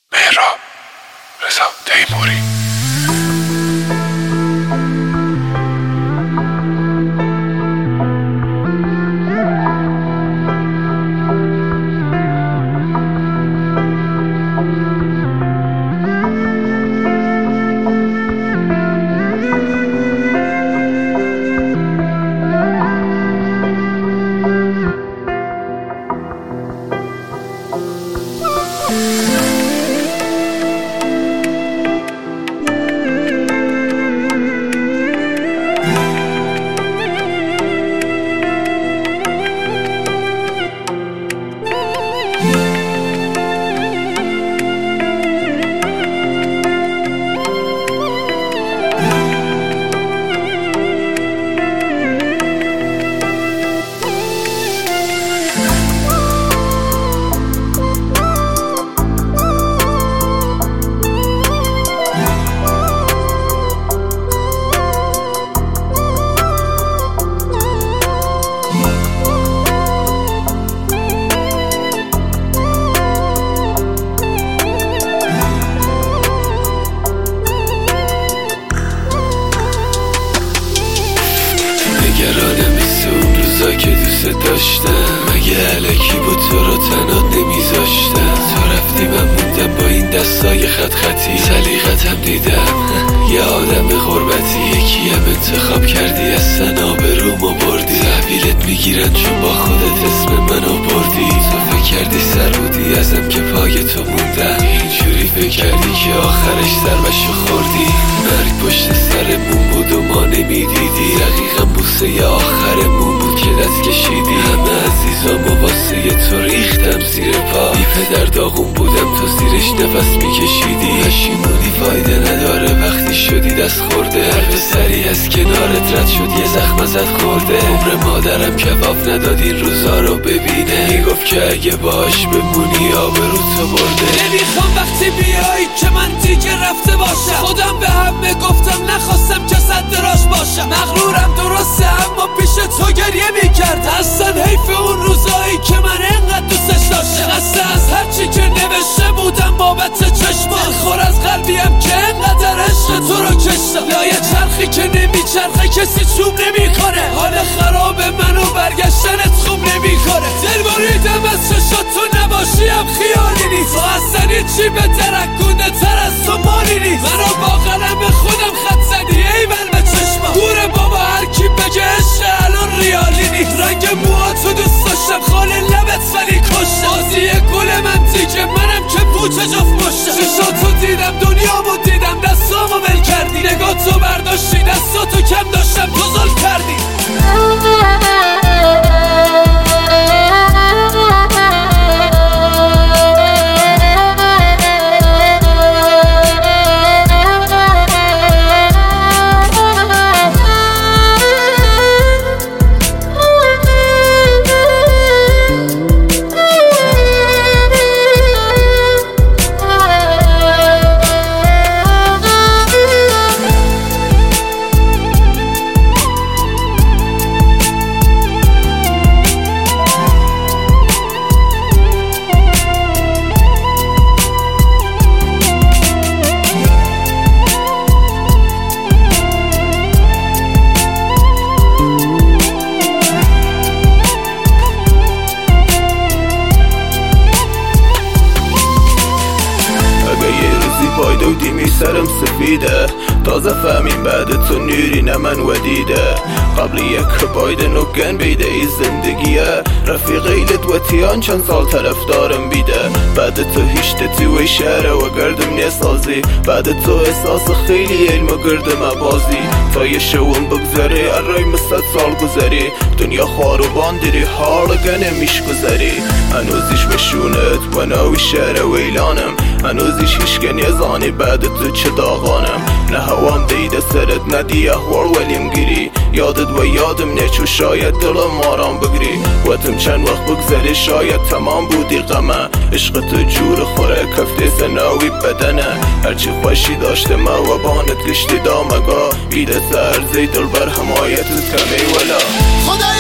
مهراب رضا تیموری. نگرانم مثل اون روزا که دوست داشتم، مگه علکی بود تو رو تنها نمیذاشتم. تو رفتی من موندم با این دستای خط خطی، سلیقتم دیدم یه آدم غربتی. یکی هم انتخاب کردی اصلا آبرومو بردی، تحویلت میگیرن چون با خودت اسم منو بردی. تو فکر کردی سر بودی ازم که پای تو موندم، اینجوری فکر کردی که آخرش ضربشو خوردی. مرگ پشت سرمون بود و ما نمیدیدی، دقیقا بوسه آخرمون بود که دست کشیدی. همه عزیزامو واسه تو ریختم زیر پا، بی پدر داغون بودم تو زیرش نفس میکشیدی. پشیمونی فایده نداره وقتی شدی دست خورده، هر پسری از کنارت رد شد یه زخم ازت خورده. عمر مادرم کباب نداد این روزا رو ببینه، میگفت که اگه باش بمونی آبرو تو برده. نمیخوام وقتی بیایی که من دیگه رفته باشم، خودم به همه گفتم نخواستم که صد راش باشم. مغرورم درسته اما پیش تو گریه میکرد، اصلا حیف اون روزایی که من انقدر دوستش داشتم. خسته از هرچی که نوشته بودم بابت چشمان، خور از قلبیم که انقدر عشق تو رو کشتم. لایه چرخی که نمیچرخه کسی چوب نمیکنه، حال خراب منو برگشتنت خوب نمیکنه. دل بریدم از چشات تو نباشیم خیالی نیست، تو اصلا چی به درکونده تر از تو مالی نیست. منو با قلم خودم خط زدی ایول به چشمم، گوره بابا هر کی بگه عشق الان ریالی نیست. رنگ موهاتو دوست داشتم خال لبت ولی کشتم، بازی گل من دیگه منم که پوچه جفت پشتم. چشاتو دیدم دنیامو دیدم دستامو ول کردی، نگاتو برداشتی دستاتو کم داشتم تو ظلم کردی. دیمی سرم سفیده، تازه فهمیم بعد تو نیری نه من ودیده. قبل یک بایدن و گن بیده ای زندگیه، رفیقی لدوتیان چند سال طرفدارم بیده. بعد تو هیچ توی شهره و گردم نسازی، بعد تو احساس خیلی علم و گردم بازی. تا یه شون بگذاری ارای مستد سال گذاری، دنیا خوار و باندری حال گنه میش گذاری. هنوزیش مشونت و ناوی شهره ویلانم، هنوزیش هیچ گن یزانی بعد تو چه داغانم. نه هوام دیده سرت ندی احوال ولیم گیری، یادت و یادم نچو شاید دلم آرام بگیری. وقتم چند وقت بگذری شاید تمام بودی غمه، عشق تو جور خوره کفته سناوی بدنه. هرچی خوشی داشته ما و بانت گشتی دامگاه، بیده سرزی دل بر حمایتت کمی ولا.